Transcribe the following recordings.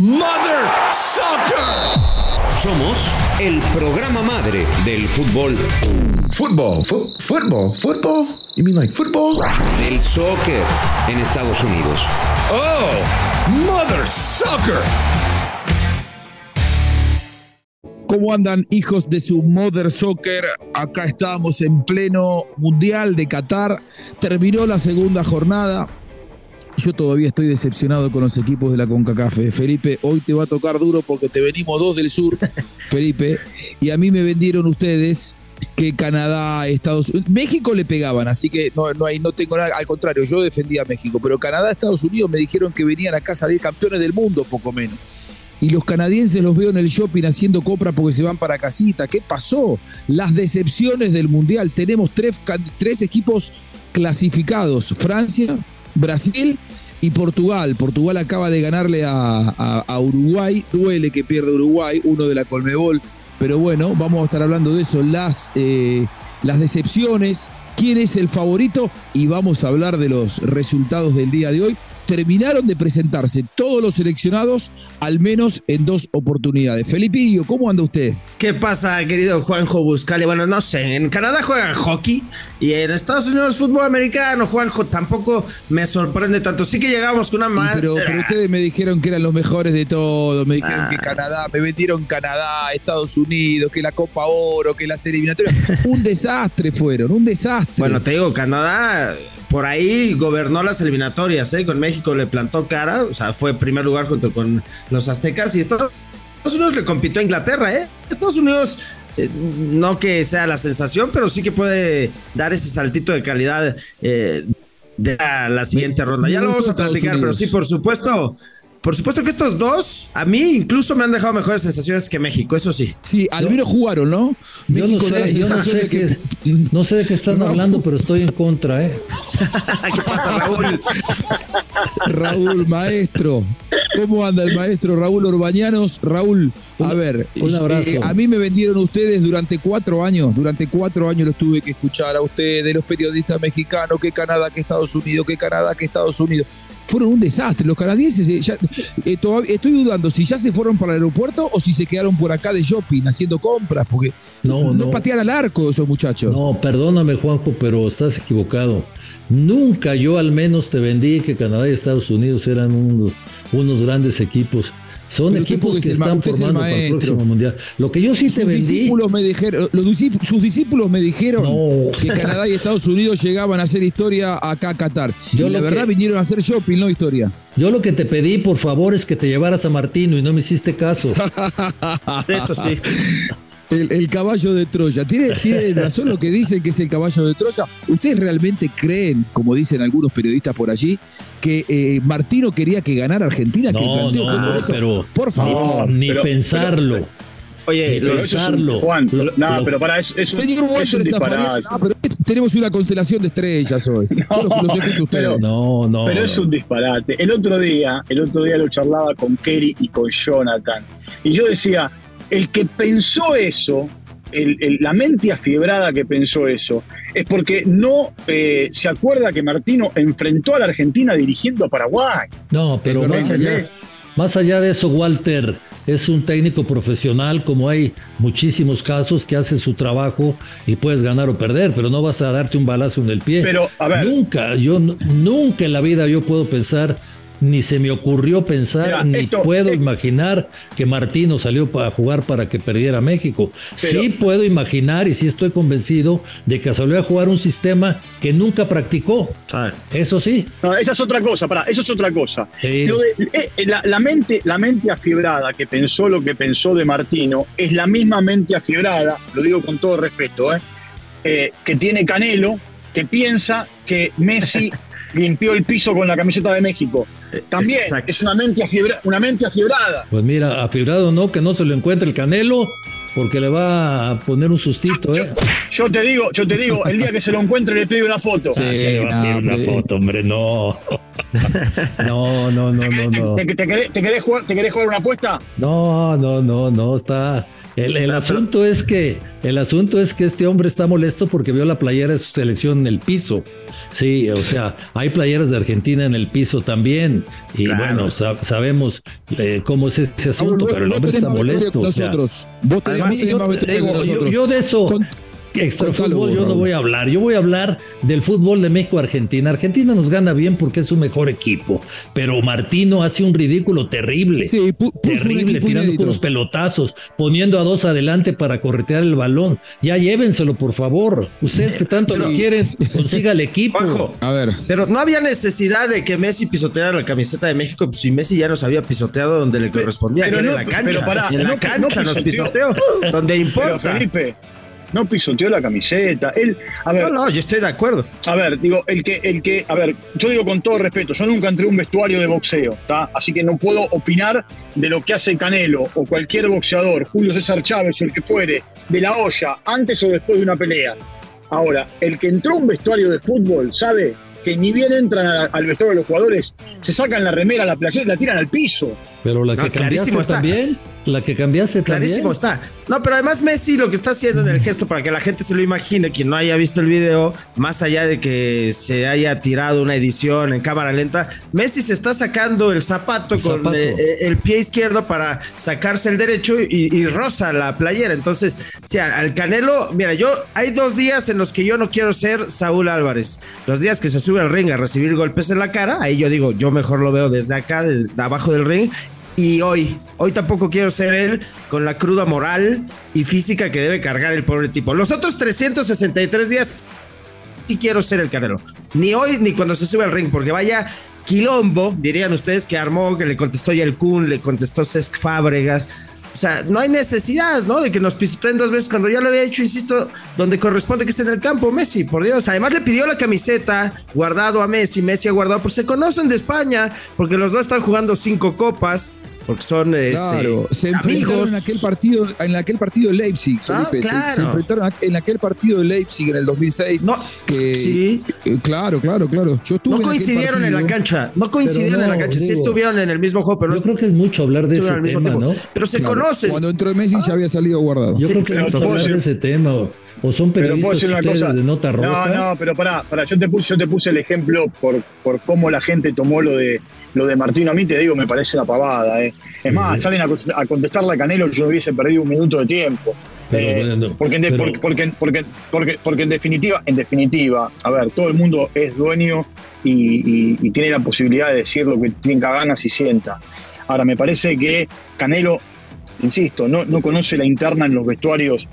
Mother Soccer. Somos el programa madre del fútbol. Football? You mean like football? Del soccer en Estados Unidos. Oh, Mother Soccer. ¿Cómo andan, hijos de su Mother Soccer? Acá estamos en pleno Mundial de Qatar. Terminó la segunda jornada. Yo todavía estoy decepcionado con los equipos de la CONCACAF. Felipe, hoy te va a tocar duro porque te venimos dos del sur, Felipe. Y a mí me vendieron ustedes que Canadá, Estados Unidos... México le pegaban, así que no tengo nada. Al contrario, yo defendía a México. Pero Canadá, Estados Unidos me dijeron que venían acá a salir campeones del mundo, poco menos. Y los canadienses los veo en el shopping haciendo compras porque se van para casita. ¿Qué pasó? Las decepciones del Mundial. Tenemos tres equipos clasificados. Francia, Brasil y Portugal. Portugal acaba de ganarle a Uruguay. Duele que pierda Uruguay, uno de la Conmebol. Pero bueno, vamos a estar hablando de eso. Las decepciones, quién es el favorito y vamos a hablar de los resultados del día de hoy. Terminaron de presentarse todos los seleccionados, al menos en 2 oportunidades. Felipillo, ¿cómo anda usted? ¿Qué pasa, querido Juanjo Buscali? Bueno, no sé, en Canadá juegan hockey y en Estados Unidos fútbol americano. Juanjo, tampoco me sorprende tanto. Sí que llegamos con una madre. Pero ustedes me dijeron que eran los mejores de todo. Me dijeron que Canadá, me vendieron Canadá, Estados Unidos, que la Copa Oro, que las eliminatorias. Un desastre fueron, un desastre. Bueno, te digo, Canadá por ahí gobernó las eliminatorias, con México le plantó cara, o sea, fue primer lugar junto con los aztecas y Estados Unidos le compitió a Inglaterra, Estados Unidos, no que sea la sensación, pero sí que puede dar ese saltito de calidad de la siguiente ronda. Ya lo vamos a platicar, pero sí, por supuesto que estos dos, a mí incluso me han dejado mejores sensaciones que México, eso sí. Sí, al menos jugaron, ¿no? México da la sensación de que... No sé de qué están hablando, pero estoy en contra, ¿Qué pasa, Raúl? Raúl, maestro. ¿Cómo anda el maestro Raúl Orbañanos? Raúl, a ver, un abrazo. A mí me vendieron ustedes durante 4 años. Durante 4 años los tuve que escuchar a ustedes, los periodistas mexicanos, que Canadá, que Estados Unidos, que Canadá, que Estados Unidos. Fueron un desastre. Los canadienses, todavía estoy dudando si ya se fueron para el aeropuerto o si se quedaron por acá de shopping haciendo compras, porque no patean al arco esos muchachos. No, perdóname, Juanjo, pero estás equivocado. Nunca yo al menos te vendí que Canadá y Estados Unidos eran unos grandes equipos. Son equipos que están formando para el próximo mundial. Lo que yo sí te vendí... Sus discípulos me dijeron que Canadá y Estados Unidos llegaban a hacer historia acá a Qatar. Y la verdad vinieron a hacer shopping, no historia. Yo lo que te pedí, por favor, es que te llevaras a Martino y no me hiciste caso. Eso sí. El caballo de Troya. ¿Tiene razón lo que dicen que es el caballo de Troya? ¿Ustedes realmente creen, como dicen algunos periodistas por allí, que Martino quería que ganara Argentina? Pero por favor, pensarlo. Oye, pensarlo. Pero para eso es un disparate. Pero tenemos una constelación de estrellas hoy. Los escucho ustedes. Pero es un disparate. El otro día lo charlaba con Kerry y con Jonathan. Y yo decía, el que pensó eso, la mente afiebrada que pensó eso, es porque no se acuerda que Martino enfrentó a la Argentina dirigiendo a Paraguay. No, pero más allá de eso, Walter, es un técnico profesional, como hay muchísimos casos que hacen su trabajo y puedes ganar o perder, pero no vas a darte un balazo en el pie. Pero, a ver, nunca en la vida yo puedo pensar, ni se me ocurrió pensar, puedo imaginar que Martino salió para jugar para que perdiera México. Sí puedo imaginar y sí estoy convencido de que salió a jugar un sistema que nunca practicó. Eso sí. No, esa es otra cosa, eso es otra cosa. Sí. La mente afiebrada que pensó lo que pensó de Martino es la misma mente afiebrada, lo digo con todo respeto, que tiene Canelo, que piensa que Messi limpió el piso con la camiseta de México. También es una mente afiebrada. Pues mira, afiebrado no, que no se lo encuentre el Canelo, porque le va a poner un sustito, Yo te digo, el día que se lo encuentre le pido una foto. Sí, una foto, hombre, no. No. ¿Te querés jugar una apuesta? No, El asunto es que este hombre está molesto porque vio la playera de su selección en el piso. Sí, o sea, hay playeras de Argentina en el piso también. Y bueno, sabemos cómo es ese asunto, pero el hombre está molesto. Nosotros. Vos tenés más vestuario que nosotros. Yo de eso. Extra fútbol yo no voy a hablar. Yo voy a hablar del fútbol de México-Argentina. Argentina nos gana bien porque es su mejor equipo, pero Martino hace un ridículo terrible. Sí, terrible, tirando con los pelotazos, poniendo a 2 adelante para corretear el balón. Ya llévenselo, por favor. Ustedes que tanto lo quieren, consiga el equipo. Juanjo, a ver. Pero no había necesidad de que Messi pisoteara la camiseta de México, pues si Messi ya nos había pisoteado donde le correspondía, que era en la cancha. En la cancha nos pisoteó, donde importa. Pero Felipe, no pisoteó la camiseta. Él, a ver, no, yo estoy de acuerdo. A ver, digo, a ver, yo digo con todo respeto, yo nunca entré a un vestuario de boxeo, ¿tá? Así que no puedo opinar de lo que hace Canelo o cualquier boxeador, Julio César Chávez o el que fuere, de la olla, antes o después de una pelea. Ahora, el que entró a un vestuario de fútbol sabe que ni bien entran al vestuario de los jugadores, se sacan la remera, la playera y la tiran al piso. Pero la que cambiaste también. La que cambiaste también. Clarísimo está. No, pero además Messi lo que está haciendo en el gesto, para que la gente se lo imagine, quien no haya visto el video, más allá de que se haya tirado una edición en cámara lenta, Messi se está sacando el zapato con el pie izquierdo para sacarse el derecho y roza la playera. Entonces, o sea, al Canelo, mira, hay 2 días en los que yo no quiero ser Saúl Álvarez. Los días que se sube al ring a recibir golpes en la cara, ahí yo digo, yo mejor lo veo desde acá, desde abajo del ring. Y hoy tampoco quiero ser él con la cruda moral y física que debe cargar el pobre tipo. Los otros 363 días sí quiero ser el Canelo. Ni hoy ni cuando se sube al ring, porque vaya quilombo, dirían ustedes, que armó, que le contestó Yelkun, le contestó Cesc Fábregas. O sea, no hay necesidad, ¿no? De que nos pisoteen 2 veces cuando ya lo había hecho, insisto, donde corresponde que esté en el campo, Messi, por Dios. Además le pidió la camiseta Guardado a Messi ha Guardado, pues se conocen de España, porque los dos están jugando 5 copas, porque son claro, se enfrentaron en aquel partido de Leipzig, Felipe. Claro. Se enfrentaron en aquel partido de Leipzig en el 2006. No, sí. Claro. Yo estuve no coincidieron en la cancha. No coincidieron en la cancha. Sí estuvieron en el mismo juego, pero yo creo que es mucho hablar de ese tema, ¿no? Pero se conocen. Cuando entró Messi ya había salido Guardado. Yo creo que es mucho hablar de ese tema. ¿O son periodistas ustedes de nota roja? No, pero pará, yo te puse el ejemplo por cómo la gente tomó lo de Martino. A mí te digo, me parece una pavada. Es más, salen a contestarle a Canelo, yo hubiese perdido 1 minuto de tiempo. Porque en definitiva, a ver, todo el mundo es dueño y tiene la posibilidad de decir lo que tenga ganas y sienta. Ahora, me parece que Canelo, insisto, no conoce la interna en los vestuarios,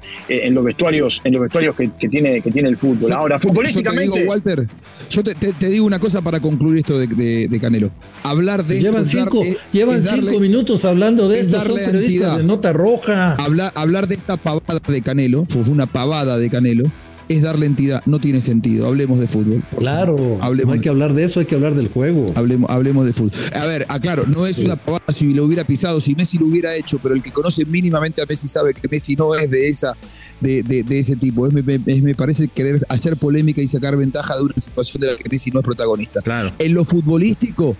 que tiene el fútbol. Ahora, futbolísticamente. Yo te digo, Walter, yo te digo una cosa para concluir esto de Canelo. Hablar de llevan esto, llevan 5 minutos hablando de esto, darle son periodistas de nota roja. Hablar de esta pavada de Canelo, fue una pavada de Canelo, es darle entidad, no tiene sentido. Hablemos de fútbol. Claro, no hay que hablar de eso, hay que hablar del juego. Hablemos de fútbol. A ver, aclaro, no es una pavada si lo hubiera pisado, si Messi lo hubiera hecho, pero el que conoce mínimamente a Messi sabe que Messi no es de ese tipo. Me parece querer hacer polémica y sacar ventaja de una situación de la que Messi no es protagonista. Claro. En lo futbolístico,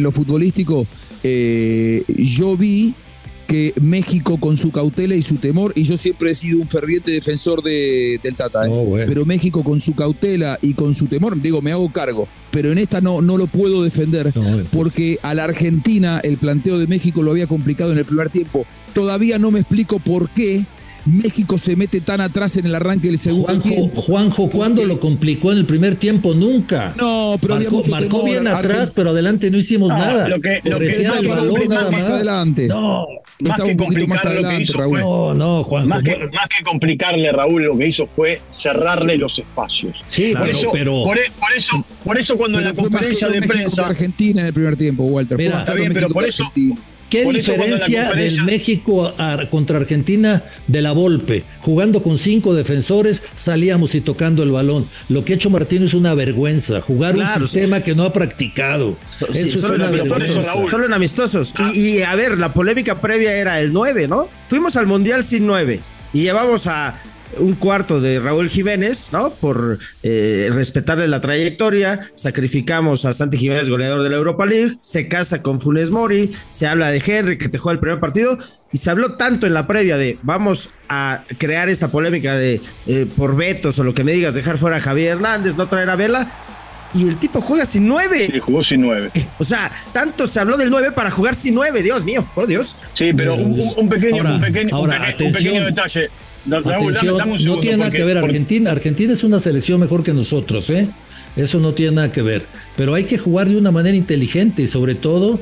yo vi que México con su cautela y su temor, y yo siempre he sido un ferviente defensor del Tata, bueno. Pero México con su cautela y con su temor, digo, me hago cargo, pero en esta no lo puedo defender, porque a la Argentina el planteo de México lo había complicado en el primer tiempo. Todavía no me explico por qué México se mete tan atrás en el arranque del segundo tiempo. Juanjo, ¿cuándo lo complicó en el primer tiempo? Nunca. No, pero marcó bien atrás, pero adelante no hicimos nada. Lo que más adelante. No, más que complicar lo que hizo Raúl. No, Juanjo. Más que complicarle, Raúl, lo que hizo fue cerrarle los espacios. Sí, por eso cuando en la conferencia de prensa Argentina en el primer tiempo, Walter. Está bien, pero por eso. ¿Qué diferencia del México contra Argentina de la Volpe? Jugando con 5 defensores, salíamos y tocando el balón. Lo que ha hecho Martino es una vergüenza. Jugar un sistema que no ha practicado. Solo en amistosos. Y a ver, la polémica previa era el 9, ¿no? Fuimos al Mundial sin 9 y llevamos a un cuarto de Raúl Jiménez, ¿no? Por respetarle la trayectoria, sacrificamos a Santi Jiménez, goleador de la Europa League, se casa con Funes Mori, se habla de Henry, que te juega el primer partido, y se habló tanto en la previa de vamos a crear esta polémica de por vetos o lo que me digas, dejar fuera a Javier Hernández, no traer a Vela, y el tipo juega sin 9. Sí, jugó sin 9. O sea, tanto se habló del 9 para jugar sin 9, Dios mío, por Dios. Sí, pero un pequeño detalle. Raúl, dame un segundo, no tiene nada que ver Argentina. Argentina es una selección mejor que nosotros, ¿eh? Eso no tiene nada que ver. Pero hay que jugar de una manera inteligente y sobre todo,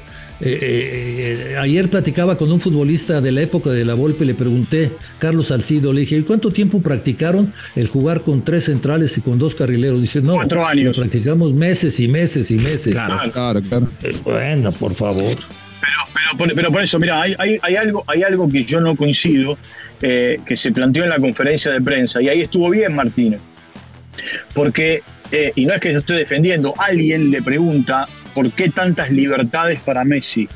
ayer platicaba con un futbolista de la época de la Volpe, le pregunté, Carlos Salcido, le dije, ¿y cuánto tiempo practicaron el jugar con 3 centrales y con 2 carrileros? Dice, no, 4 años. Lo practicamos meses y meses y meses. Claro. Bueno, por favor. Pero por eso, mira, hay algo que yo no coincido, que se planteó en la conferencia de prensa, y ahí estuvo bien Martino. Porque, y no es que yo esté defendiendo, alguien le pregunta por qué tantas libertades para Messi.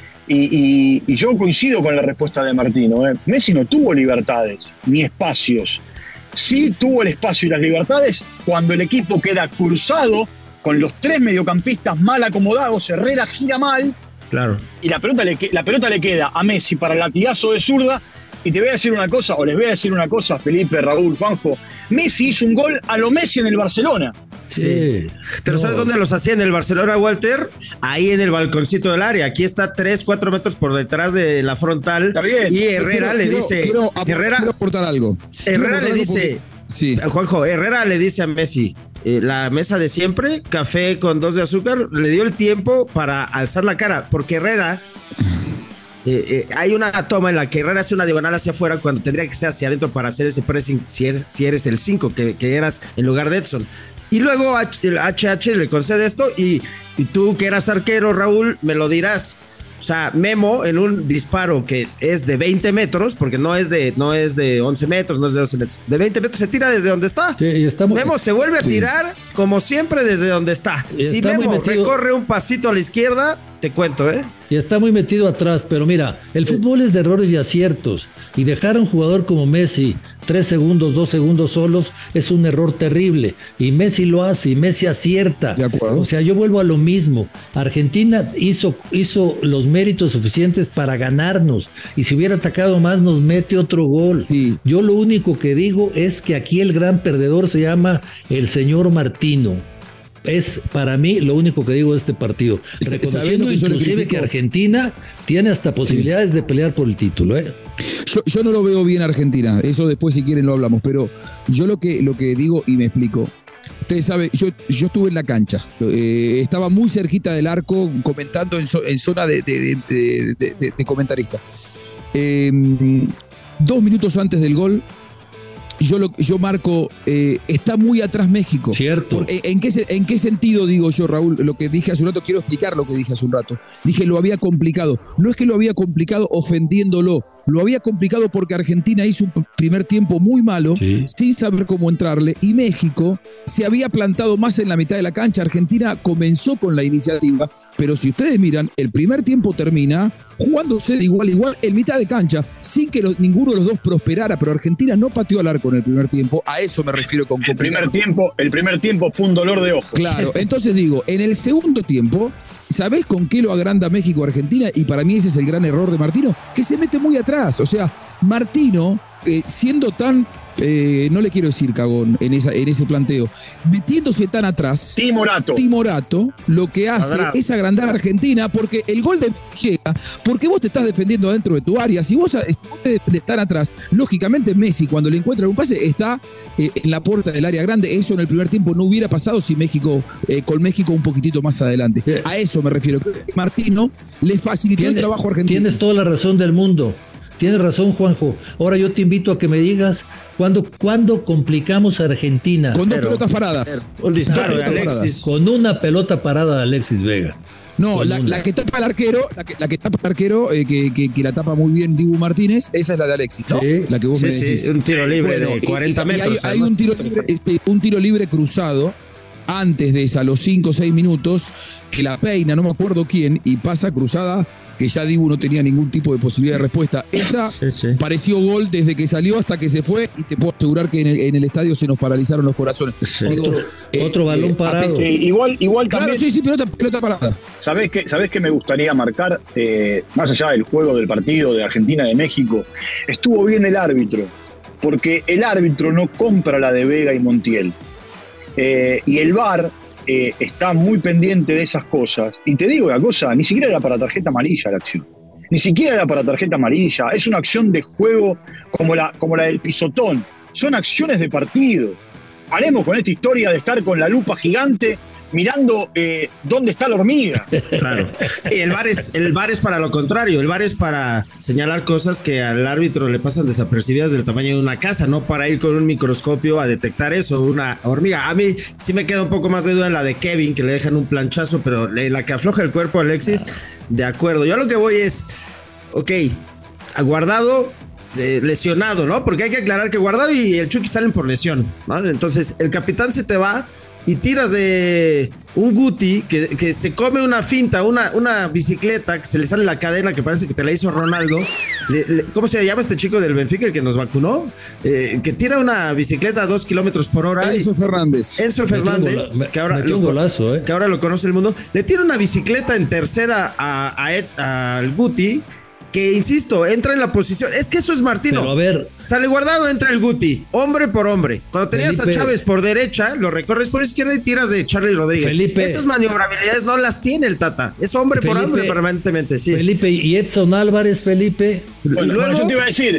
Y yo coincido con la respuesta de Martino. Messi no tuvo libertades, ni espacios. Sí tuvo el espacio y las libertades cuando el equipo queda cruzado, con los 3 mediocampistas mal acomodados, Herrera gira mal, claro, y la pelota le queda a Messi para el latigazo de zurda. Y te voy a decir una cosa, o les voy a decir una cosa, Felipe, Raúl, Juanjo. Messi hizo un gol a lo Messi en el Barcelona. Sí. ¿Pero sabes dónde los hacía en el Barcelona, Walter? Ahí en el balconcito del área. Aquí está 3-4 metros por detrás de la frontal. Está bien. Y Herrera le dice... Quiero aportar algo. Herrera le dice... Sí. Juanjo, Herrera le dice a Messi, la mesa de siempre, café con 2 de azúcar, le dio el tiempo para alzar la cara, porque Herrera... hay una toma en la que Herrera hace una diagonal hacia afuera cuando tendría que ser hacia adentro para hacer ese pressing si eres el 5 que eras en lugar de Edson. Y luego el HH le concede esto y tú que eras arquero, Raúl, me lo dirás. O sea, Memo en un disparo que es de 20 metros, porque no es de 11 metros, no es de 12 metros, de 20 metros se tira desde donde está. Sí, Memo se vuelve a tirar como siempre desde donde está. Si Memo recorre un pasito a la izquierda, te cuento, Y está muy metido atrás, pero mira, el fútbol es de errores y aciertos. Y dejar a un jugador como Messi 3 segundos, 2 segundos solos es un error terrible. Y Messi lo hace, y Messi acierta. De acuerdo. O sea, yo vuelvo a lo mismo. Argentina hizo los méritos suficientes para ganarnos. Y si hubiera atacado más, nos mete otro gol. Sí. Yo lo único que digo es que aquí el gran perdedor se llama el señor Martino. Es para mí lo único que digo de este partido. Reconociendo inclusive que Argentina tiene hasta posibilidades de pelear por el título. Yo no lo veo bien Argentina. Eso después si quieren lo hablamos. Pero yo lo que digo y me explico. Ustedes saben, yo estuve en la cancha. Estaba muy cerquita del arco comentando en zona de comentarista. 2 minutos antes del gol, yo marco, está muy atrás México. Cierto. ¿En qué sentido digo yo, Raúl? Lo que dije hace un rato, quiero explicar lo que dije hace un rato. Dije, lo había complicado. No es que lo había complicado ofendiéndolo, lo había complicado porque Argentina hizo un primer tiempo muy malo, sin saber cómo entrarle, y México se había plantado más en la mitad de la cancha. Argentina comenzó con la iniciativa, pero si ustedes miran, el primer tiempo termina jugándose de igual a igual en mitad de cancha, sin que ninguno de los dos prosperara, pero Argentina no pateó al arco en el primer tiempo. A eso me refiero con complicado. El primer tiempo fue un dolor de ojos. Claro, entonces digo, en el segundo tiempo, ¿sabés con qué lo agranda México a Argentina? Y para mí ese es el gran error de Martino, que se mete muy atrás. O sea, Martino, siendo tan, no le quiero decir cagón en ese planteo, metiéndose tan atrás, Timorato lo que hace es agrandar a Argentina, porque el gol de Messi llega porque vos te estás defendiendo dentro de tu área. Si vos te defendés tan atrás, lógicamente Messi cuando le encuentra un pase está en la puerta del área grande. Eso en el primer tiempo no hubiera pasado si México, con México un poquitito más adelante. A eso me refiero. Martino le facilitó el trabajo a Argentina. Tienes toda la razón del mundo. Tienes razón, Juanjo. Ahora yo te invito a que me digas ¿cuándo complicamos a Argentina? Con 2 pelotas paradas. Un disparo de Alexis. Con una pelota parada de Alexis Vega. No, la que tapa el arquero, la que tapa el arquero, que la tapa muy bien Dibu Martínez, esa es la de Alexis, ¿no? Sí. La que vos me decís. Sí, un tiro libre de 40 metros. Hay un tiro libre cruzado antes de esa, a los 5 o 6 minutos, que la peina, no me acuerdo quién, y pasa cruzada que ya Dibu no tenía ningún tipo de posibilidad de respuesta. Esa pareció gol desde que salió hasta que se fue, y te puedo asegurar que en el estadio se nos paralizaron los corazones. Otro balón parado. Igual claro, también. Sí, pelota parada. ¿Sabés qué me gustaría marcar? Más allá del juego del partido de Argentina de México, estuvo bien el árbitro, porque el árbitro no compra la de Vega y Montiel. Y el VAR está muy pendiente de esas cosas. Y te digo una cosa, ni siquiera era para tarjeta amarilla la acción. Ni siquiera era para tarjeta amarilla. Es una acción de juego como la del pisotón. Son acciones de partido. Haremos con esta historia de estar con la lupa gigante mirando dónde está la hormiga. Claro. Sí, el VAR es para lo contrario. El VAR es para señalar cosas que al árbitro le pasan desapercibidas del tamaño de una casa, no para ir con un microscopio a detectar eso, una hormiga. A mí sí me queda un poco más de duda en la de Kevin, que le dejan un planchazo, pero en la que afloja el cuerpo Alexis, de acuerdo. Yo a lo que voy es, ok, a Guardado lesionado, ¿no? Porque hay que aclarar que Guardado y el Chucky salen por lesión, ¿no? Entonces el capitán se te va y tiras de un Guti que se come una finta, una bicicleta que se le sale la cadena, que parece que te la hizo Ronaldo. ¿Cómo se llama este chico del Benfica, el que nos vacunó? Que tira una bicicleta a 2 kilómetros por hora. Enzo Fernández, que ahora lo conoce el mundo. Le tira una bicicleta en tercera al Guti, que insisto, entra en la posición. Es que eso es Martino. Pero a ver, sale Guardado, entra el Guti, hombre por hombre. Cuando tenías Felipe, a Chávez por derecha, lo recorres por izquierda y tiras de Charlie Rodríguez. Felipe, esas maniobrabilidades no las tiene el Tata. Es hombre por hombre permanentemente, sí. Felipe, y Edson Álvarez, Felipe. Bueno, yo te iba a decir,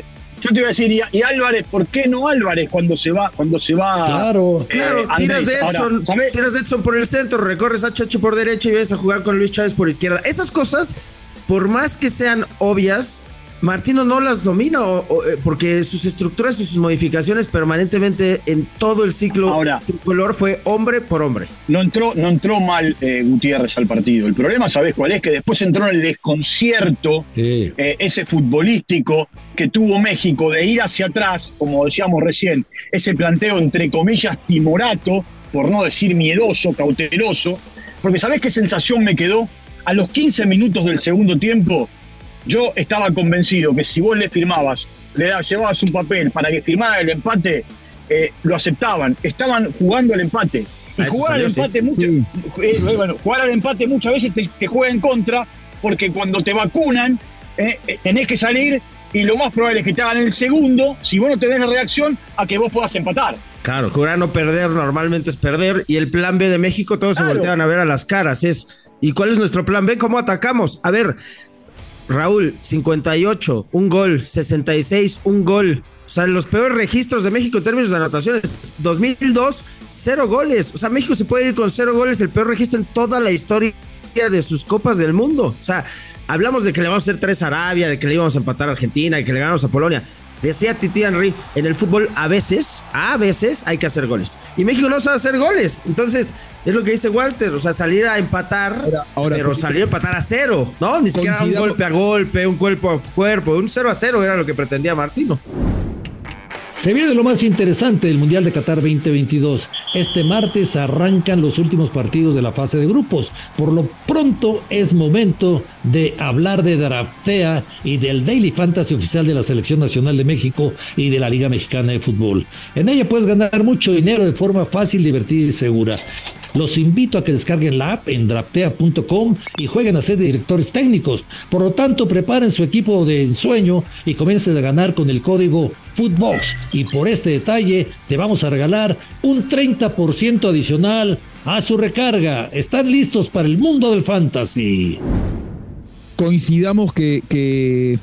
y Álvarez, ¿por qué no Álvarez cuando se va? Claro, tiras de Edson por el centro, recorres a Chacho por derecha y ves a jugar con Luis Chávez por izquierda. Esas cosas, por más que sean obvias, Martino no las domina porque sus estructuras y sus modificaciones permanentemente en todo el ciclo tricolor fue hombre por hombre. No entró mal Gutiérrez al partido. El problema, ¿sabés cuál es? Que después entró en el desconcierto ese futbolístico que tuvo México de ir hacia atrás, como decíamos recién, ese planteo entre comillas timorato, por no decir miedoso, cauteloso, porque ¿sabés qué sensación me quedó? A los 15 minutos del segundo tiempo, yo estaba convencido que si vos le firmabas, llevabas un papel para que firmara el empate, lo aceptaban. Estaban jugando al empate. Y jugar al empate muchas veces te juega en contra, porque cuando te vacunan, tenés que salir y lo más probable es que te hagan el segundo, si vos no tenés la reacción, a que vos puedas empatar. Claro, jugar a no perder normalmente es perder, y el plan B de México todos se voltean a ver a las caras. ¿Y cuál es nuestro plan B? ¿Cómo atacamos? A ver, Raúl, 58, un gol, 66, un gol. O sea, los peores registros de México en términos de anotaciones. 2002, 0 goles. O sea, México se puede ir con 0 goles, el peor registro en toda la historia de sus copas del mundo. O sea, hablamos de que le vamos a hacer 3 a Arabia, de que le íbamos a empatar a Argentina, de que le ganamos a Polonia. Decía Titi Henry, en el fútbol a veces hay que hacer goles. Y México no sabe hacer goles. Entonces, es lo que dice Walter, o sea, salir a empatar, pero salir a empatar a 0, ¿no? Ni siquiera un golpe a golpe, un cuerpo a cuerpo, un 0-0 era lo que pretendía Martino. Se viene lo más interesante del Mundial de Qatar 2022. Este martes arrancan los últimos partidos de la fase de grupos. Por lo pronto es momento de hablar de Draftea y del Daily Fantasy oficial de la Selección Nacional de México y de la Liga Mexicana de Fútbol. En ella puedes ganar mucho dinero de forma fácil, divertida y segura. Los invito a que descarguen la app en draftea.com y jueguen a ser directores técnicos. Por lo tanto, preparen su equipo de ensueño y comiencen a ganar con el código FOOTBOX. Y por este detalle, te vamos a regalar un 30% adicional a su recarga. ¿Están listos para el mundo del fantasy? Coincidamos que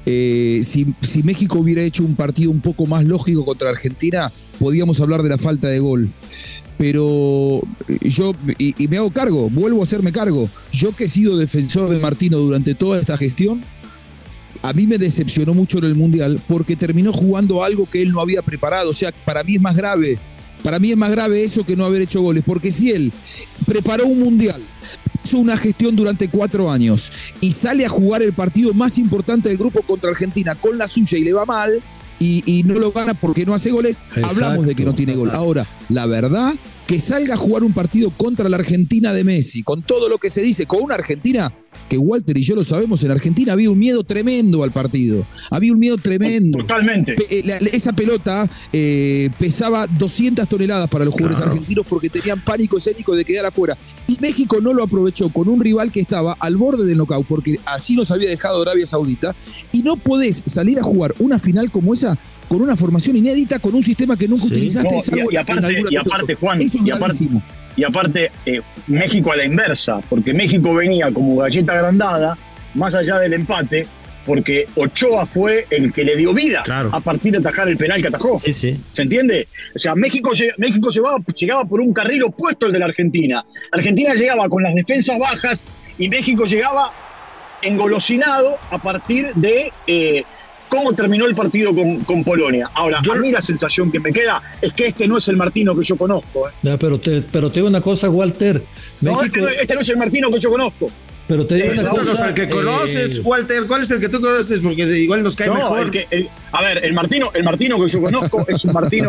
si México hubiera hecho un partido un poco más lógico contra Argentina, podíamos hablar de la falta de gol. Pero yo, y me hago cargo, vuelvo a hacerme cargo. Yo que he sido defensor de Martino durante toda esta gestión, a mí me decepcionó mucho en el Mundial porque terminó jugando algo que él no había preparado. O sea, para mí es más grave eso que no haber hecho goles. Porque si él preparó un Mundial, hizo una gestión durante 4 años y sale a jugar el partido más importante del grupo contra Argentina con la suya y le va mal, y no lo gana porque no hace goles, hablamos de que no tiene gol. Ahora, la verdad que salga a jugar un partido contra la Argentina de Messi, con todo lo que se dice, con una Argentina que Walter y yo lo sabemos, en Argentina había un miedo tremendo al partido. Había un miedo tremendo. Totalmente. Esa pelota pesaba 200 toneladas para los jugadores argentinos porque tenían pánico escénico de quedar afuera. Y México no lo aprovechó con un rival que estaba al borde del knockout, porque así nos había dejado Arabia Saudita. Y no podés salir a jugar una final como esa con una formación inédita, con un sistema que nunca utilizaste. No, y aparte, Juan, y aparte, México a la inversa, porque México venía como galleta agrandada, más allá del empate, porque Ochoa fue el que le dio vida a partir de atajar el penal que atajó. Sí, sí. ¿Se entiende? O sea, México llegaba por un carril opuesto al de la Argentina. Argentina llegaba con las defensas bajas y México llegaba engolosinado a partir de cómo terminó el partido con Polonia. Ahora, a mí la sensación que me queda es que este no es el Martino que yo conozco. No, pero te digo una cosa, Walter. México, este no es el Martino que yo conozco. Pero te digo una cosa. El que conoces, Walter, ¿cuál es el que tú conoces? Porque igual nos cae mejor. El Martino que yo conozco es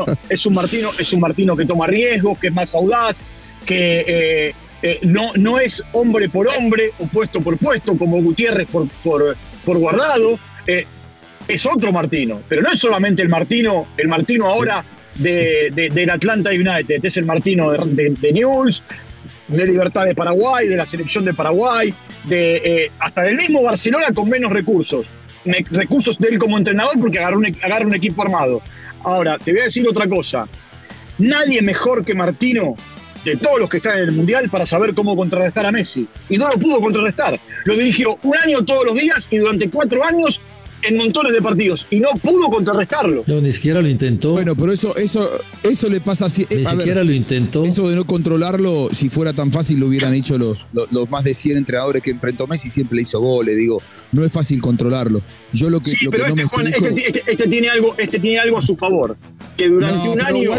un Martino que toma riesgos, que es más audaz, que no es hombre por hombre o puesto por puesto, como Gutiérrez por Guardado. Es otro Martino, pero no es solamente el Martino ahora del Atlanta United, es el Martino de Newell's, de Libertad de Paraguay, de la selección de Paraguay, hasta del mismo Barcelona con menos recursos de él como entrenador porque agarra un equipo armado. Ahora, te voy a decir otra cosa, nadie mejor que Martino de todos los que están en el Mundial para saber cómo contrarrestar a Messi, y no lo pudo contrarrestar, lo dirigió un año todos los días y durante 4 años en montones de partidos y no pudo contrarrestarlo. No, ni siquiera lo intentó. Bueno, pero eso le pasa así. Ni siquiera lo intentó. Eso de no controlarlo, si fuera tan fácil lo hubieran hecho los más de 100 entrenadores que enfrentó Messi, siempre le hizo goles, digo, no es fácil controlarlo. Yo lo que pero no me Juan, explico... este tiene algo a su favor, que durante un año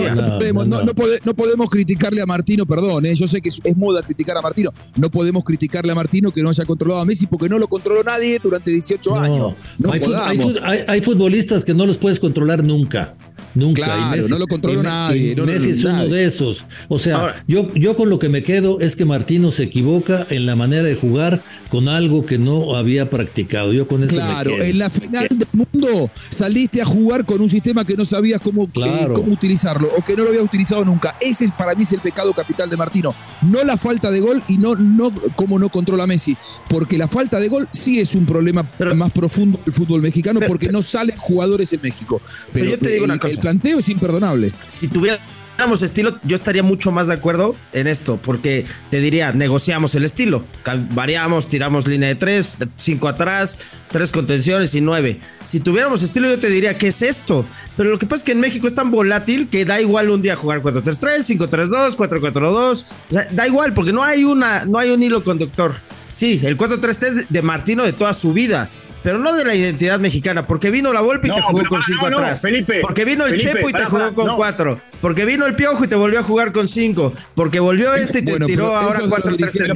no podemos criticarle a Martino, perdón, yo sé que es moda criticar a Martino, no podemos criticarle a Martino que no haya controlado a Messi porque no lo controló nadie durante 18 años. No hay futbolistas que no los puedes controlar nunca. Nunca. Claro, Messi, no lo controló nadie. Messi es uno de esos. O sea, ahora, yo con lo que me quedo es que Martino se equivoca en la manera de jugar con algo que no había practicado. Yo con eso claro, en la final del mundo saliste a jugar con un sistema que no sabías cómo utilizarlo o que no lo habías utilizado nunca. Ese para mí es el pecado capital de Martino. No la falta de gol y no cómo no controla Messi. Porque la falta de gol sí es un problema más profundo del fútbol mexicano porque no salen jugadores en México. Pero yo te digo una cosa. El planteo es imperdonable. Si tuviéramos estilo, yo estaría mucho más de acuerdo en esto, porque te diría, negociamos el estilo, variamos, tiramos línea de 3, 5 atrás, 3 contenciones y 9. Si tuviéramos estilo, yo te diría, ¿qué es esto? Pero lo que pasa es que en México es tan volátil que da igual un día jugar 4-3-3, 5-3-2, 4-4-2, o sea, da igual, porque no hay un hilo conductor. Sí, el 4-3-3 es de Martino de toda su vida, pero no de la identidad mexicana, porque vino la Volpe y te jugó con 5 atrás. Felipe, porque vino el Chepo y te jugó con 4. Porque vino el Piojo y te volvió a jugar con 5. Porque volvió y te tiró ahora 4-3-3.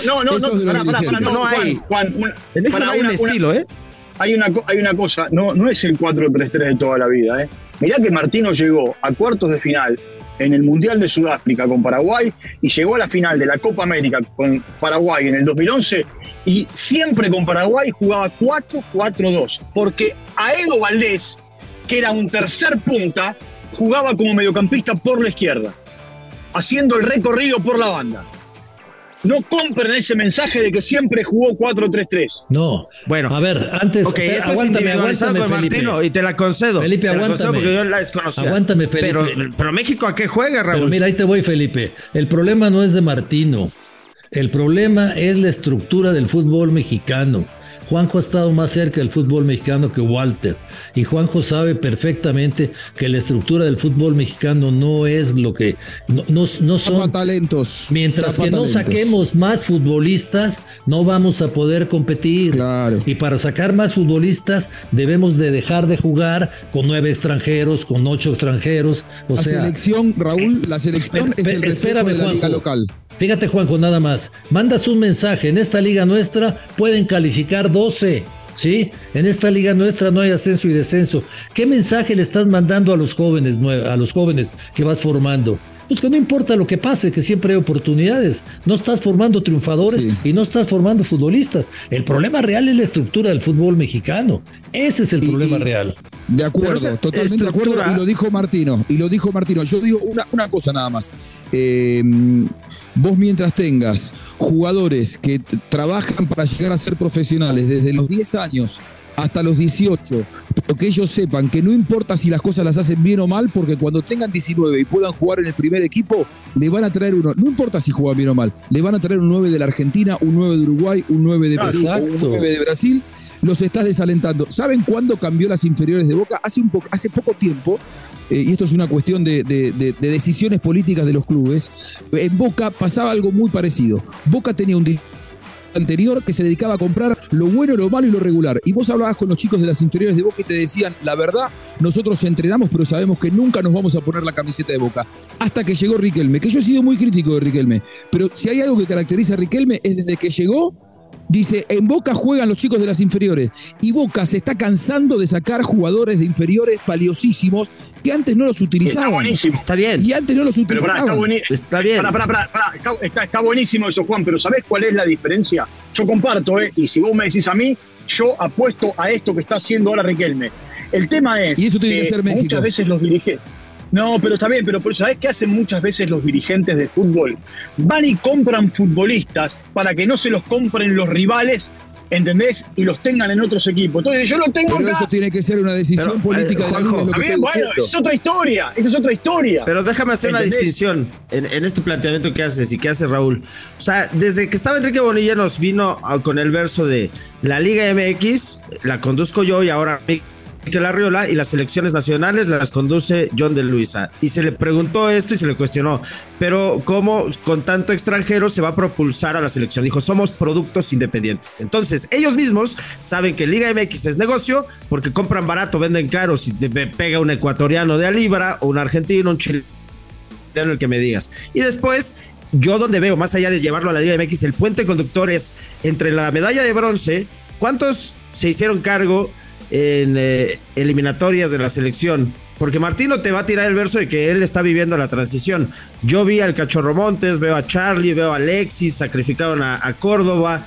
No hay. En México no hay un estilo, ¿eh? Hay una cosa, no es el 4-3-3 de toda la vida, ¿eh? Mirá que Martino llegó a cuartos de final en el Mundial de Sudáfrica con Paraguay y llegó a la final de la Copa América con Paraguay en el 2011 y siempre con Paraguay jugaba 4-4-2 porque Aedo Valdés, que era un tercer punta, jugaba como mediocampista por la izquierda, haciendo el recorrido por la banda. No compren ese mensaje de que siempre jugó 4-3-3. No. Bueno, a ver, antes. Ok, eso es individualizado con Martino y te la concedo. Felipe, aguántame. Porque yo la desconocía. Aguántame, Felipe. Pero México, ¿a qué juega, Raúl? Pero mira, ahí te voy, Felipe. El problema no es de Martino. El problema es la estructura del fútbol mexicano. Juanjo ha estado más cerca del fútbol mexicano que Walter. Y Juanjo sabe perfectamente que la estructura del fútbol mexicano no es lo que... No son talentos. Mientras que no saquemos más futbolistas, no vamos a poder competir. Claro. Y para sacar más futbolistas, debemos de dejar de jugar con 9 extranjeros, con 8 extranjeros. Selección, Raúl, la selección es el reflejo de la liga local. Fíjate, Juanjo, nada más. Mandas un mensaje. En esta liga nuestra pueden calificar 12. ¿Sí? En esta liga nuestra no hay ascenso y descenso. ¿Qué mensaje le estás mandando a los jóvenes que vas formando? Pues que no importa lo que pase, que siempre hay oportunidades. No estás formando triunfadores y no estás formando futbolistas. El problema real es la estructura del fútbol mexicano. Ese es el problema real. De acuerdo, totalmente de acuerdo. Y lo dijo Martino. Yo digo una cosa nada más. Vos mientras tengas jugadores que trabajan para llegar a ser profesionales desde los 10 años hasta los 18, pero que ellos sepan que no importa si las cosas las hacen bien o mal, porque cuando tengan 19 y puedan jugar en el primer equipo, le van a traer uno, no importa si juegan bien o mal, le van a traer un 9 de la Argentina, un 9 de Uruguay, un 9 de Perú, o un 9 de Brasil, los estás desalentando. ¿Saben cuándo cambió las inferiores de Boca? Hace poco tiempo, y esto es una cuestión de decisiones políticas de los clubes. En Boca pasaba algo muy parecido. Boca tenía un anterior que se dedicaba a comprar lo bueno, lo malo y lo regular. Y vos hablabas con los chicos de las inferiores de Boca y te decían, la verdad, nosotros entrenamos, pero sabemos que nunca nos vamos a poner la camiseta de Boca. Hasta que llegó Riquelme, que yo he sido muy crítico de Riquelme. Pero si hay algo que caracteriza a Riquelme es desde que llegó, dice, en Boca juegan los chicos de las inferiores. Y Boca se está cansando de sacar jugadores de inferiores valiosísimos que antes no los utilizaban. Está buenísimo. Está bien. Y antes no los utilizaban. Pero está bien. Está buenísimo eso, Juan, pero ¿sabés cuál es la diferencia? Yo comparto, y si vos me decís a mí, yo apuesto a esto que está haciendo ahora Riquelme. El tema es y eso tiene que ser México. Muchas veces los dirigentes... No, pero está bien, pero ¿sabés qué hacen muchas veces los dirigentes de fútbol? Van y compran futbolistas para que no se los compren los rivales, ¿entendés? Y los tengan en otros equipos. Entonces yo lo tengo pero acá. Eso tiene que ser una decisión política de la liga, lo que bien, bueno, esa es otra historia. Pero déjame hacer una distinción en este planteamiento que haces y que hace Raúl. O sea, desde que estaba Enrique Bonilla nos vino con el verso de la Liga MX, la conduzco yo y ahora Mikel Arriola, y las selecciones nacionales las conduce John de Luisa. Y se le preguntó esto y se le cuestionó, pero ¿cómo con tanto extranjero se va a propulsar a la selección? Dijo, somos productos independientes. Entonces, ellos mismos saben que Liga MX es negocio porque compran barato, venden caro. Si te pega un ecuatoriano de a libra o un argentino, un chileno, el que me digas. Y después, yo donde veo, más allá de llevarlo a la Liga MX, el puente conductor es entre la medalla de bronce. ¿Cuántos se hicieron cargo en eliminatorias de la selección? Porque Martino te va a tirar el verso de que él está viviendo la transición. Yo vi al Cachorro Montes, veo a Charlie, veo a Alexis, sacrificaron a Córdoba,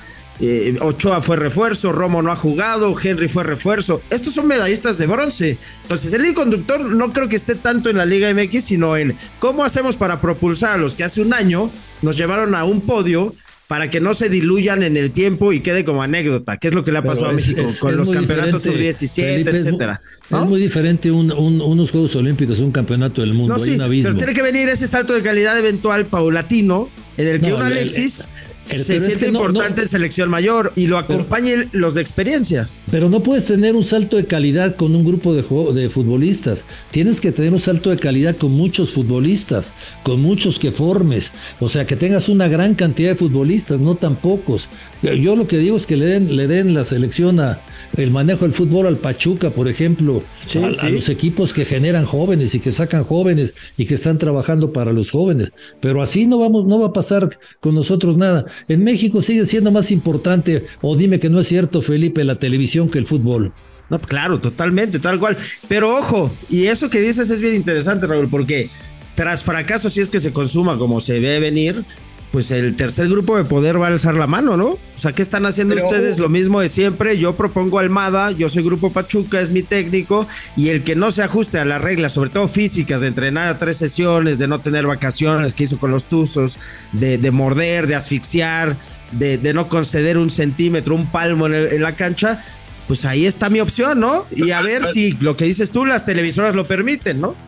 Ochoa fue refuerzo, Romo no ha jugado, Henry fue refuerzo. Estos son medallistas de bronce. Entonces el hilo conductor no creo que esté tanto en la Liga MX, sino en cómo hacemos para propulsar a los que hace un año nos llevaron a un podio, para que no se diluyan en el tiempo y quede como anécdota, que es lo que le ha pasado a México con los campeonatos sub-17, etcétera. ¿No? Es muy diferente unos Juegos Olímpicos, un campeonato del mundo. No, sí, hay un abismo. pero tiene que venir ese salto de calidad eventual paulatino en el que un Alexis se siente importante en selección mayor y lo acompañen los de experiencia. Pero no puedes tener un salto de calidad con un grupo de futbolistas. Tienes que tener un salto de calidad con muchos futbolistas, con muchos que formes. O sea, que tengas una gran cantidad de futbolistas, no tan pocos. Yo lo que digo es que le den la selección el manejo del fútbol al Pachuca, por ejemplo, a los equipos que generan jóvenes y que sacan jóvenes y que están trabajando para los jóvenes. Pero así no va a pasar con nosotros nada. En México sigue siendo más importante, o dime que no es cierto, Felipe, la televisión que el fútbol. No, claro, totalmente, tal cual. Pero ojo, y eso que dices es bien interesante, Raúl, porque tras fracaso, si es que se consuma como se ve venir, pues el tercer grupo de poder va a alzar la mano, ¿no? O sea, ¿qué están haciendo ustedes? Lo mismo de siempre. Yo propongo a Almada, yo soy Grupo Pachuca, es mi técnico, y el que no se ajuste a las reglas, sobre todo físicas, de entrenar a 3 sesiones, de no tener vacaciones, que hizo con los Tuzos, de morder, de asfixiar, de no conceder un centímetro, un palmo en la cancha, pues ahí está mi opción, ¿no? Y a ver si lo que dices tú, las televisoras lo permiten, ¿no?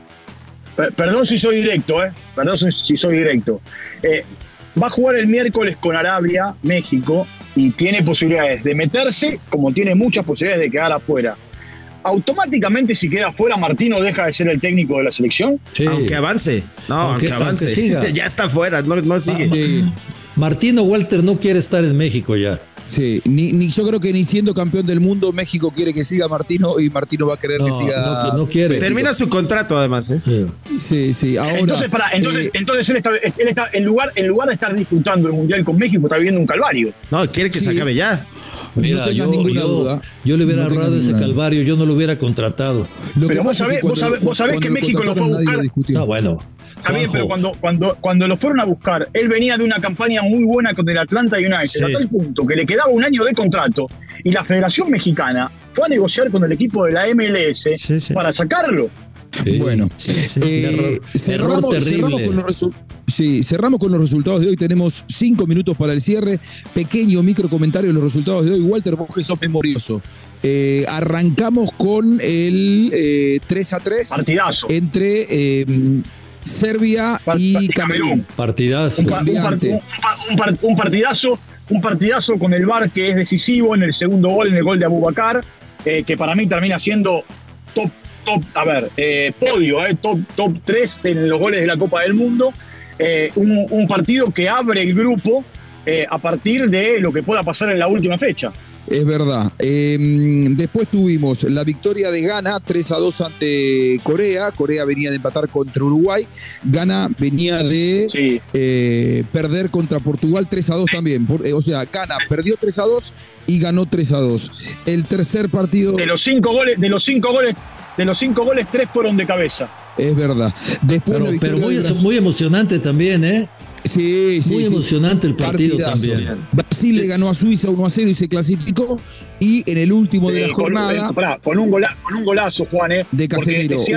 Perdón si soy directo, Perdón si soy directo. Va a jugar el miércoles con Arabia, México, y tiene posibilidades de meterse, como tiene muchas posibilidades de quedar afuera. ¿Automáticamente, si queda afuera, Martino deja de ser el técnico de la selección? Sí. Aunque avance. No, aunque avance. Ya está afuera, no sigue. Sí. Martino Walter no quiere estar en México ya. Sí, ni yo creo que ni siendo campeón del mundo México quiere que siga Martino, y Martino va a querer que siga. No quiere. Termina su contrato además, Sí. Ahora. Entonces él está en lugar de estar disfrutando el Mundial con México, está viviendo un calvario. No, quiere que se acabe ya. Mira, no tengas ninguna duda. Yo le hubiera ahorrado ese calvario, yo no lo hubiera contratado. Pero vos sabés que México lo fue a buscar. No, bueno. Está bien, pero cuando lo fueron a buscar, él venía de una campaña muy buena con el Atlanta United, a tal punto que le quedaba un año de contrato y la Federación Mexicana fue a negociar con el equipo de la MLS para sacarlo. Sí. Bueno, cerramos con los resultados de hoy. Tenemos 5 minutos para el cierre. Pequeño micro comentario de los resultados de hoy. Walter, vos que sos memorioso. Arrancamos con el 3-3. Partidazo. Entre Serbia y Camerún. Partidazo. Un partidazo con el VAR que es decisivo en el segundo gol, en el gol de Abubakar, que para mí termina siendo top 3 en los goles de la Copa del Mundo. Un partido que abre el grupo a partir de lo que pueda pasar en la última fecha. Es verdad. Después tuvimos la victoria de Ghana 3-2 ante Corea. Corea venía de empatar contra Uruguay. Ghana venía de perder contra Portugal 3-2 también. O sea, Ghana perdió 3-2 y ganó 3-2. El tercer partido. De los 5 goles, 3 fueron de cabeza. Es verdad. Después pero muy emocionante también, ¿eh? Sí, muy emocionante el partido también. Brasil le ganó a Suiza 1-0 y se clasificó. Y en el último de la jornada. Con un golazo, Juan, de Casemiro. Es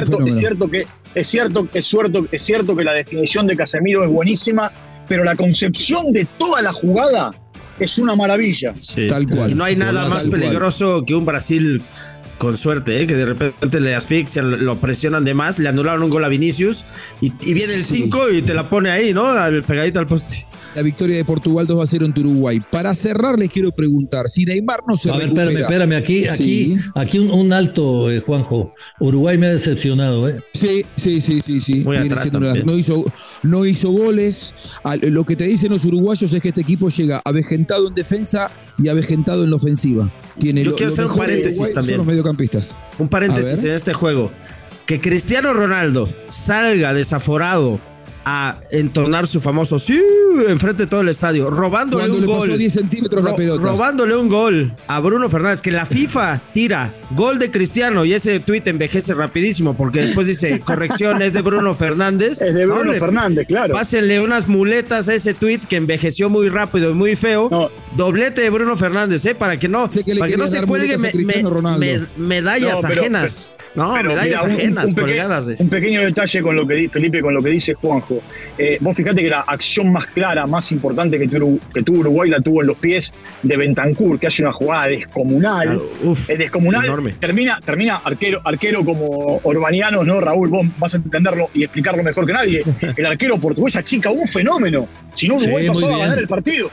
cierto que la definición de Casemiro es buenísima, pero la concepción de toda la jugada es una maravilla. Sí. Tal cual. Y no hay nada más peligroso que un Brasil con suerte, que de repente le asfixian, lo presionan de más, le anularon un gol a Vinicius y viene el 5 y te la pone ahí, ¿no? Pegadita al poste. La victoria de Portugal 2-0 ante Uruguay. Para cerrar, les quiero preguntar, si Neymar no se recupera... Espérame, aquí un alto, Juanjo. Uruguay me ha decepcionado, ¿eh? Sí. Muy atrás no hizo goles. Lo que te dicen los uruguayos es que este equipo llega avejentado en defensa y avejentado en la ofensiva. Yo quiero hacer un paréntesis también. Son los mediocampistas. Un paréntesis en este juego. Que Cristiano Ronaldo salga desaforado a entonar su famoso sí enfrente de todo el estadio, robándole un gol. Pasó 10 centímetros la pelota. Robándole un gol a Bruno Fernández, que la FIFA tira gol de Cristiano y ese tuit envejece rapidísimo porque después dice corrección, es de Bruno Fernández. Es de Bruno Fernández, claro. Pásenle unas muletas a ese tuit que envejeció muy rápido y muy feo. No. Doblete de Bruno Fernández, para que no se cuelgue medallas ajenas. Medallas ajenas colgadas. Un pequeño detalle con lo que Felipe, con lo que dice Juanjo. Vos fijate que la acción más clara, más importante que tuvo Uruguay la tuvo en los pies de Bentancur, que hace una jugada descomunal. Descomunal. Enorme. Termina arquero como Orbanianos, ¿no? Raúl, vos vas a entenderlo y explicarlo mejor que nadie. El arquero portugués achica un fenómeno. Si no, Uruguay pasaba a ganar el partido.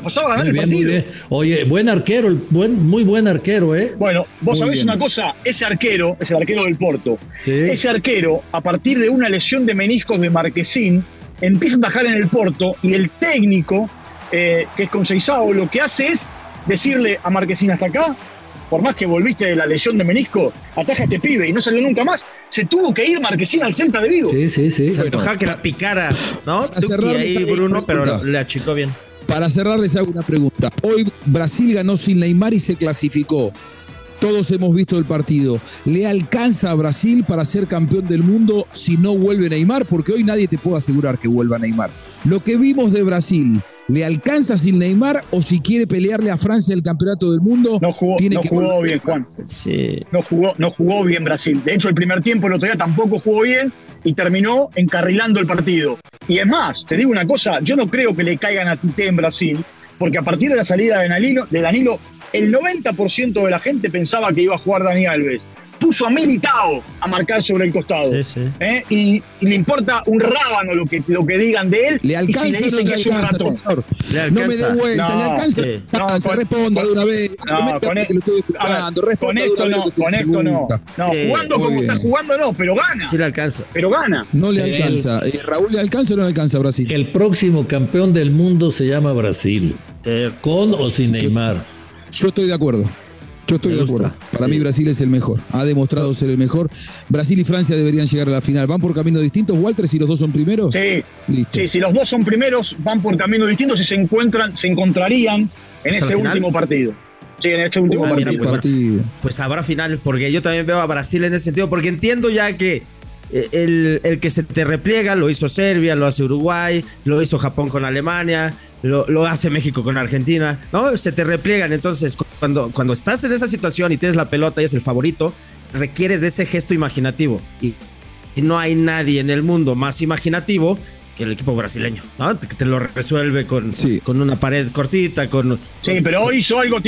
Muy bien. Oye, buen arquero, muy buen arquero, ¿eh? Bueno, vos sabés una cosa, ese arquero es el arquero del Porto. Sí. Ese arquero, a partir de una lesión de meniscos de Marquesín, empieza a atajar en el Porto y el técnico, que es Conceição, lo que hace es decirle a Marquesín, hasta acá, por más que volviste de la lesión de menisco, ataja a este pibe y no salió nunca más. Se tuvo que ir Marquesín al Celta de Vigo. Sí. Se antojaba que la picara, ¿no? Ahí Bruno, pero le achicó bien. Para cerrar les hago una pregunta. Hoy Brasil ganó sin Neymar y se clasificó. Todos hemos visto el partido. ¿Le alcanza a Brasil para ser campeón del mundo si no vuelve Neymar? Porque hoy nadie te puede asegurar que vuelva Neymar. Lo que vimos de Brasil, ¿le alcanza sin Neymar o si quiere pelearle a Francia el campeonato del mundo? No jugó bien, Juan. Sí. No jugó bien Brasil. De hecho, el primer tiempo el otro día tampoco jugó bien y terminó encarrilando el partido. Y es más, te digo una cosa, yo no creo que le caigan a Tite en Brasil, porque a partir de la salida de Danilo, el 90% de la gente pensaba que iba a jugar Dani Alves. Puso a Militao a marcar sobre el costado. Sí. Y le importa un rábano lo que digan de él. ¿Le alcanza? Y si le dicen que es un ratón. No me dé vuelta, ¿le alcanza? Sí. Responda de una vez. Con esto no. Jugando como está jugando no, pero gana. Sí le alcanza. Pero gana. No le alcanza. ¿Raúl le alcanza o no le alcanza a Brasil? El próximo campeón del mundo se llama Brasil. Con o sin Neymar. Yo estoy de acuerdo. Para mí Brasil es el mejor. Ha demostrado ser el mejor. Brasil y Francia deberían llegar a la final. ¿Van por caminos distintos, Walter, si los dos son primeros? Sí. Listo. Sí, si los dos son primeros, van por caminos distintos y se encontrarían en ese último partido. Sí, en este último partido. Pues habrá final, porque yo también veo a Brasil en ese sentido, porque entiendo ya que el que se te repliega, lo hizo Serbia, lo hace Uruguay, lo hizo Japón con Alemania, lo hace México con Argentina, ¿no? Se te repliegan. Entonces, cuando estás en esa situación y tienes la pelota y es el favorito, requieres de ese gesto imaginativo. Y no hay nadie en el mundo más imaginativo que el equipo brasileño, ¿no? Que te lo resuelve con una pared cortita, Sí, pero hoy hizo algo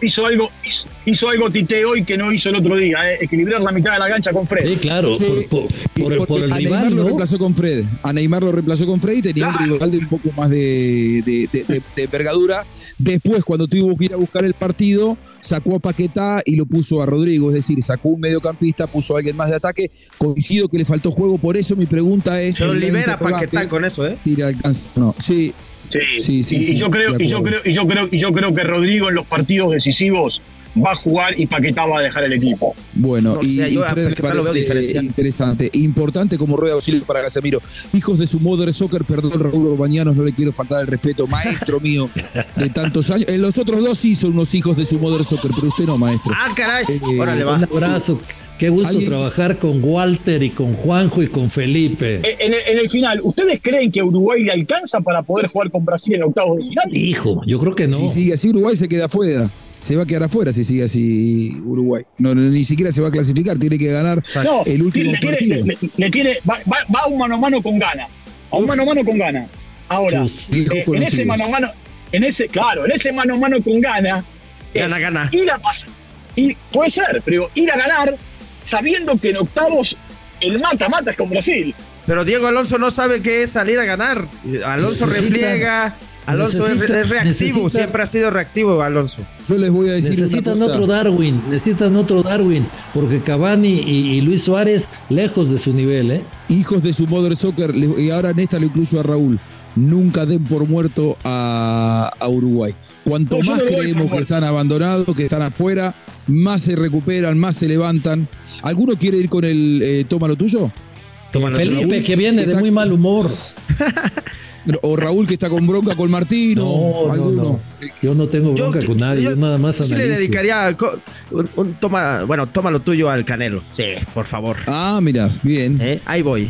Tite hoy que no hizo el otro día, equilibrar la mitad de la cancha con Fred. Sí, claro, sí, por el a rival, Neymar ¿no? lo reemplazó con Fred. A Neymar lo reemplazó con Fred y tenía un rival de un poco más de envergadura. Después, cuando tuvo que ir a buscar el partido, sacó a Paquetá y lo puso a Rodrigo, es decir, sacó un mediocampista, puso a alguien más de ataque. Coincido que le faltó juego, por eso mi pregunta es... Se lo libera Paquetá con eso, ¿eh? Sí, alcanza, no, sí. Sí. Y yo creo que Rodrigo en los partidos decisivos va a jugar y Paquetá va a dejar el equipo. Bueno, y Fred me parece interesante, importante como rueda de auxilio para Casemiro. Hijos de su Mother Soccer, perdón, Raúl Orbañanos, no le quiero faltar el respeto, maestro mío de tantos años. En los otros dos sí son unos hijos de su Mother Soccer, pero usted no, maestro. Ah, caray. Órale, va. Un abrazo. Qué gusto trabajar con Walter y con Juanjo y con Felipe. En el final, ¿ustedes creen que a Uruguay le alcanza para poder jugar con Brasil en octavos de final? Hijo, yo creo que no. Si sigue así, Uruguay se queda afuera. Se va a quedar afuera si sigue así Uruguay. No, ni siquiera se va a clasificar, tiene que ganar el último partido. Va a un mano a mano con Ghana. A un mano a mano con Ghana. Ahora, en ese mano a mano, en ese mano a mano con Ghana, gana. Y puede ser, pero ir a ganar sabiendo que en octavos el mata-mata es con Brasil. Pero Diego Alonso no sabe qué es salir a ganar. Alonso repliega. Alonso es reactivo, siempre ha sido reactivo Alonso. Yo les voy a decir necesitan otro Darwin, porque Cavani y Luis Suárez lejos de su nivel, ¿eh? Hijos de su Mother Soccer, y ahora en esta lo incluyo a Raúl, nunca den por muerto a Uruguay. Cuanto más creemos que están abandonados, que están afuera, más se recuperan, más se levantan. ¿Alguno quiere ir con el toma lo tuyo? Felipe, Raúl, que viene de muy mal humor. O Raúl, que está con bronca con Martino. No. Yo no tengo bronca con nadie, yo nada más analizo. Sí le dedicaría toma lo tuyo al Canelo. Sí, por favor. Ah, mira, bien. Ahí voy.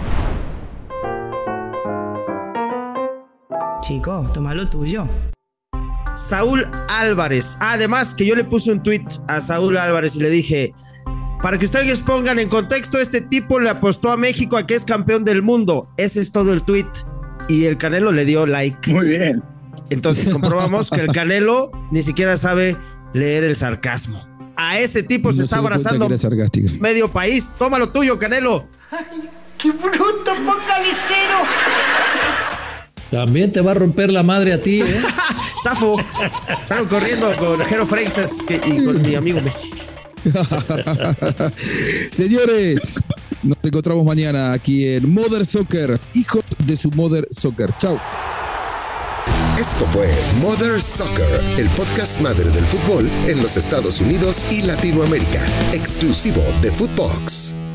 Chico, toma lo tuyo. Saúl Álvarez. Además, que yo le puse un tweet a Saúl Álvarez y le dije: para que ustedes pongan en contexto, este tipo le apostó a México a que es campeón del mundo. Ese es todo el tweet. Y el Canelo le dio like. Muy bien. Entonces comprobamos que el Canelo ni siquiera sabe leer el sarcasmo. A ese tipo se está abrazando medio país. Toma lo tuyo, Canelo. ¡Ay, qué bruto, focalicero! También te va a romper la madre a ti, ¿eh? Zafo. Salgo corriendo con Jero Freixas y con mi amigo Messi. Señores, nos encontramos mañana aquí en Mother Soccer, hijos de su Mother Soccer. Chau. Esto fue Mother Soccer, el podcast madre del fútbol en los Estados Unidos y Latinoamérica, exclusivo de Footbox.